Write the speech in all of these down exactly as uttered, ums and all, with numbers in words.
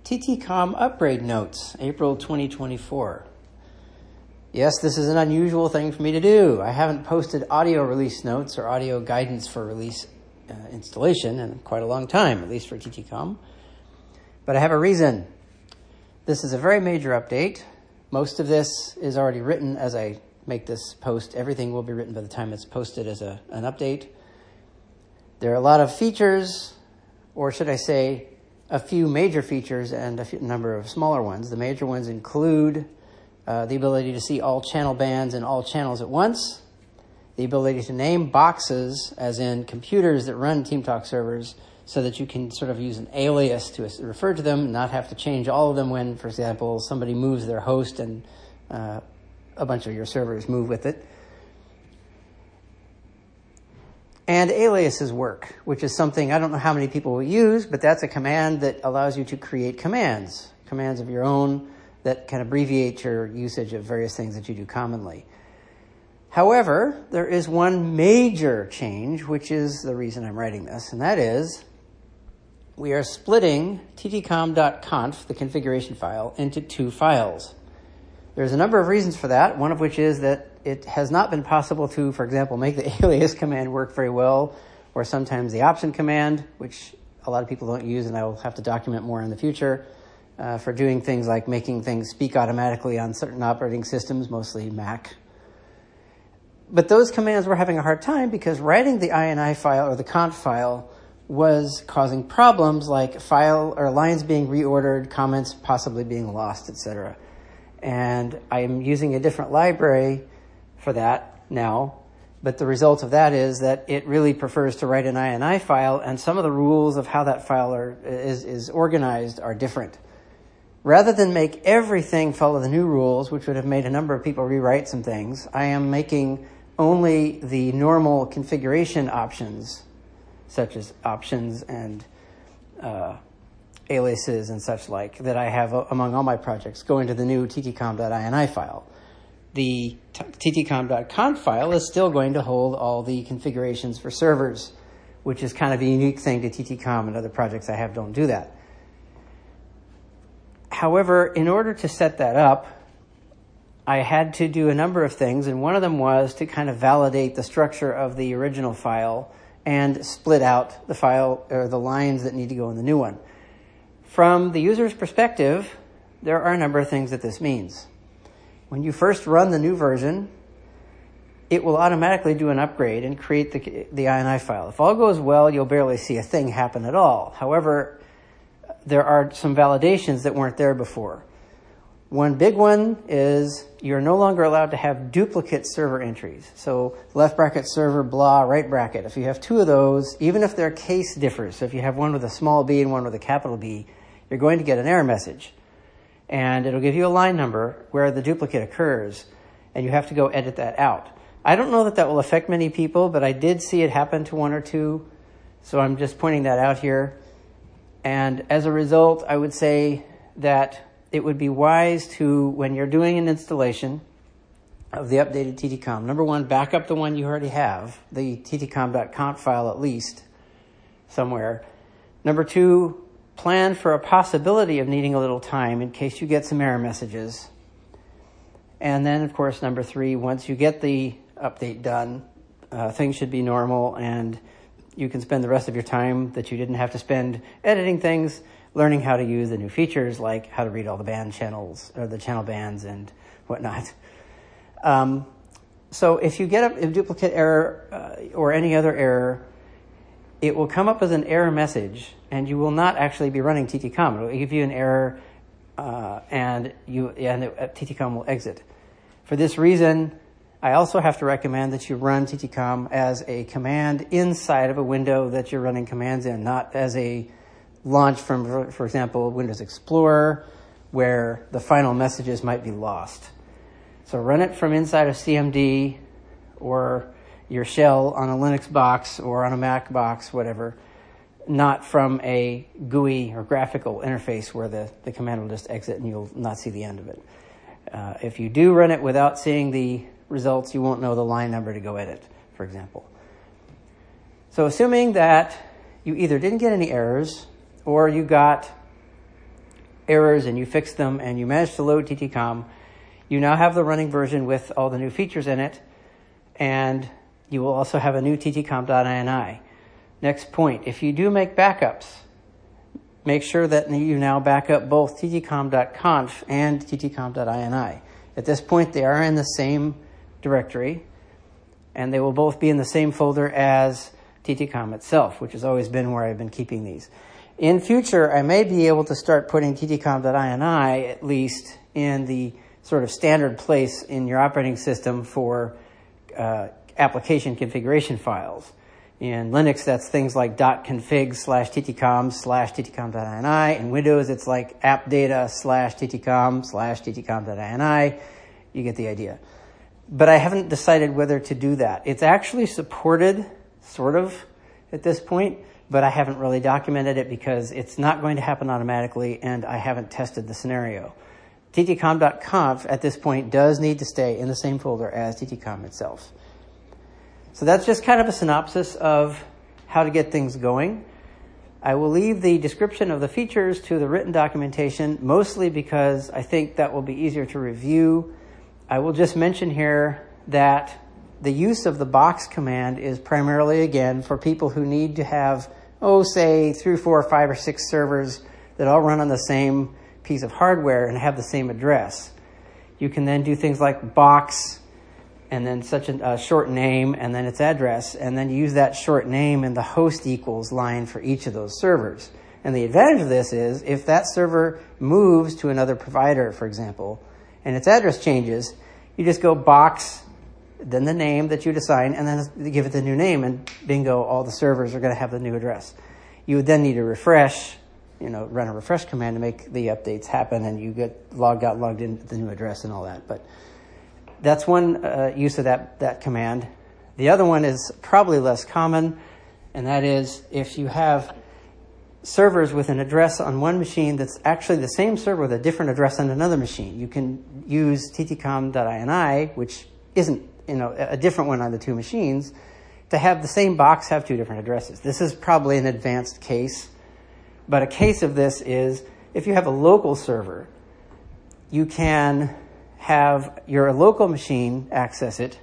T T COM upgrade notes, April twenty twenty-four. Yes, this is an unusual thing for me to do. I haven't posted audio release notes or audio guidance for release uh, installation in quite a long time, at least for T T COM. But I have a reason. This is a very major update. Most of this is already written as I make this post. Everything will be written by the time it's posted as a, an update. There are a lot of features, or should I say, a few major features and a few, number of smaller ones. The major ones include uh, the ability to see all channel bands and all channels at once, the ability to name boxes, as in computers that run TeamTalk servers, so that you can sort of use an alias to refer to them, not have to change all of them when, for example, somebody moves their host and uh, a bunch of your servers move with it. And aliases work, which is something I don't know how many people will use, but that's a command that allows you to create commands, commands of your own that can abbreviate your usage of various things that you do commonly. However, there is one major change, which is the reason I'm writing this, and that is we are splitting T T COM dot conf, the configuration file, into two files. There's a number of reasons for that, one of which is that it has not been possible to, for example, make the alias command work very well, or sometimes the option command, which a lot of people don't use, and I will have to document more in the future, uh, for doing things like making things speak automatically on certain operating systems, mostly Mac. But those commands were having a hard time because writing the I N I file or the conf file was causing problems like file or lines being reordered, comments possibly being lost, et cetera. And I'm using a different library for that now, but the result of that is that it really prefers to write an I N I file, and some of the rules of how that file are, is, is organized are different. Rather than make everything follow the new rules, which would have made a number of people rewrite some things, I am making only the normal configuration options, such as options and uh, aliases and such like, that I have among all my projects, go into the new T T COM dot I N I file. The T T COM dot conf file is still going to hold all the configurations for servers, which is kind of a unique thing to T T COM, and other projects I have don't do that. However, in order to set that up, I had to do a number of things, and one of them was to kind of validate the structure of the original file and split out the file or the lines that need to go in the new one. From the user's perspective, there are a number of things that this means. When you first run the new version, it will automatically do an upgrade and create the, the I N I file. If all goes well, you'll barely see a thing happen at all. However, there are some validations that weren't there before. One big one is you're no longer allowed to have duplicate server entries. So left bracket server, blah, right bracket. If you have two of those, even if their case differs, so if you have one with a small b and one with a capital B, you're going to get an error message. And it'll give you a line number where the duplicate occurs, and you have to go edit that out. I don't know that that will affect many people, but I did see it happen to one or two, so I'm just pointing that out here. And as a result, I would say that it would be wise to, when you're doing an installation of the updated T T COM, number one, back up the one you already have, the T T COM dot conf file at least, somewhere. Number two, plan for a possibility of needing a little time in case you get some error messages. And then, of course, number three, once you get the update done, uh, things should be normal, and you can spend the rest of your time that you didn't have to spend editing things, learning how to use the new features, like how to read all the band channels, or the channel bands and whatnot. Um, so if you get a, a duplicate error uh, or any other error, it will come up as an error message, and you will not actually be running T T COM. It will give you an error, uh, and you and it, uh, T T COM will exit. For this reason, I also have to recommend that you run T T COM as a command inside of a window that you're running commands in, not as a launch from, for example, Windows Explorer, where the final messages might be lost. So run it from inside of C M D or your shell on a Linux box or on a Mac box, whatever, not from a G U I or graphical interface where the, the command will just exit and you'll not see the end of it. Uh, if you do run it without seeing the results, you won't know the line number to go edit, for example. So assuming that you either didn't get any errors or you got errors and you fix them and you manage to load T T COM, you now have the running version with all the new features in it, and you will also have a new T T COM dot I N I. Next point, if you do make backups, make sure that you now back up both T T COM dot conf and T T COM dot I N I. At this point, they are in the same directory, and they will both be in the same folder as T T COM itself, which has always been where I've been keeping these. In future, I may be able to start putting T T COM dot I N I, at least, in the sort of standard place in your operating system for uh, application configuration files. In Linux, that's things like .config slash ttcom slash ttcom.ini. In Windows, it's like appdata slash ttcom slash ttcom.ini. You get the idea. But I haven't decided whether to do that. It's actually supported, sort of, at this point, but I haven't really documented it because it's not going to happen automatically, and I haven't tested the scenario. T T COM dot conf at this point does need to stay in the same folder as T T COM itself. So that's just kind of a synopsis of how to get things going. I will leave the description of the features to the written documentation, mostly because I think that will be easier to review. I will just mention here that the use of the box command is primarily, again, for people who need to have, oh, say, three, four, five, or six servers that all run on the same piece of hardware and have the same address. You can then do things like box and then such a, a short name and then its address, and then use that short name in the host equals line for each of those servers. And the advantage of this is if that server moves to another provider, for example, and its address changes, you just go box, then the name that you'd assign, and then give it the new name, and bingo, all the servers are going to have the new address. You would then need to refresh, you know, run a refresh command to make the updates happen, and you get logged out, logged in with the new address and all that. But that's one uh, use of that, that command. The other one is probably less common, and that is if you have servers with an address on one machine that's actually the same server with a different address on another machine. You can use ttcom.ini, which isn't, you know, a different one on the two machines, to have the same box have two different addresses. This is probably an advanced case, but a case of this is if you have a local server, you can have your local machine access it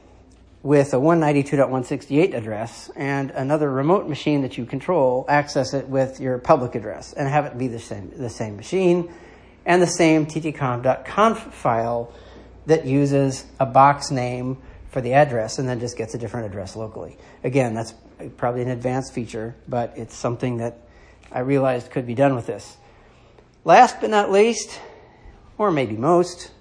with a one ninety-two dot one sixty-eight address, and another remote machine that you control access it with your public address, and have it be the same, the same machine and the same ttcom dot conf file that uses a box name for the address and then just gets a different address locally. Again, that's probably an advanced feature, but it's something that I realized could be done with this. Last but not least, or maybe most,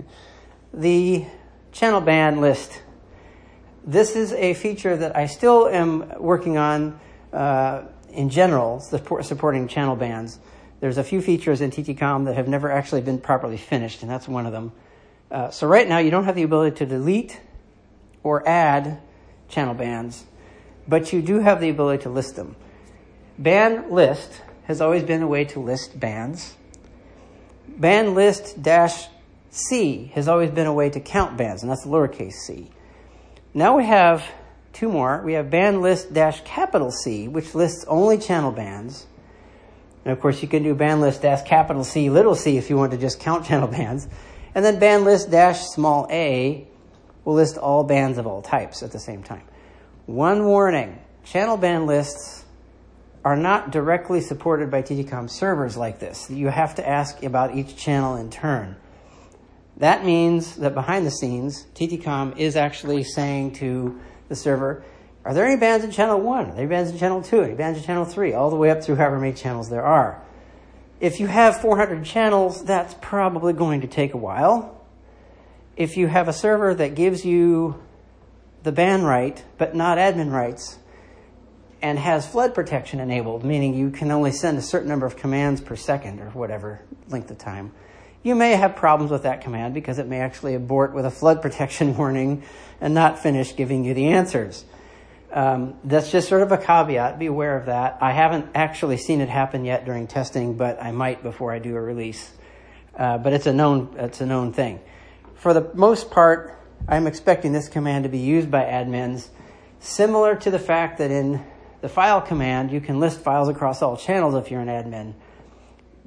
the channel band list. This is a feature that I still am working on uh, in general, support, supporting channel bands. There's a few features in T T COM that have never actually been properly finished, and that's one of them. Uh, so right now you don't have the ability to delete or add channel bands, but you do have the ability to list them. Band list has always been a way to list bands. Band list dash C has always been a way to count bands, and that's lowercase c. Now we have two more. We have band list dash capital C, which lists only channel bands. And of course, you can do band list dash capital C little c if you want to just count channel bands. And then band list dash small a will list all bands of all types at the same time. One warning, channel band lists are not directly supported by T T COM servers like this. You have to ask about each channel in turn. That means that behind the scenes, T T COM is actually saying to the server, are there any bands in channel one? Are there any bands in channel two? Any bands in channel three? All the way up through however many channels there are. If you have four hundred channels, that's probably going to take a while. If you have a server that gives you the band right, but not admin rights, and has flood protection enabled, meaning you can only send a certain number of commands per second or whatever length of time, you may have problems with that command because it may actually abort with a flood protection warning and not finish giving you the answers. Um, that's just sort of a caveat. Be aware of that. I haven't actually seen it happen yet during testing, but I might before I do a release. Uh, but it's a known, it's a known thing. For the most part, I'm expecting this command to be used by admins, similar to the fact that in the file command, you can list files across all channels if you're an admin.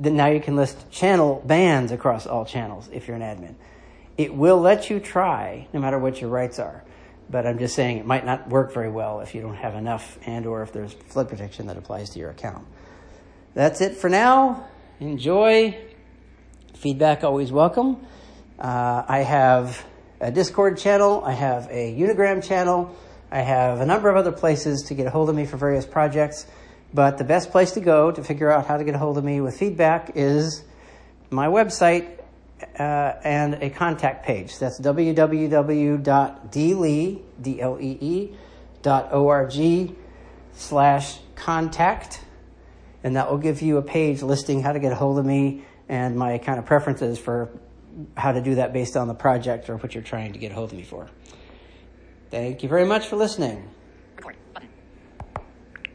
then now you can list channel bans across all channels if you're an admin. It will let you try, no matter what your rights are. But I'm just saying it might not work very well if you don't have enough and or if there's flood protection that applies to your account. That's it for now. Enjoy. Feedback always welcome. Uh, I have a Discord channel. I have a Unigram channel. I have a number of other places to get a hold of me for various projects. But the best place to go to figure out how to get a hold of me with feedback is my website uh, and a contact page. That's w w w dot d lee, D L E E, dot org slash contact. And that will give you a page listing how to get a hold of me and my kind of preferences for how to do that based on the project or what you're trying to get a hold of me for. Thank you very much for listening. Record button.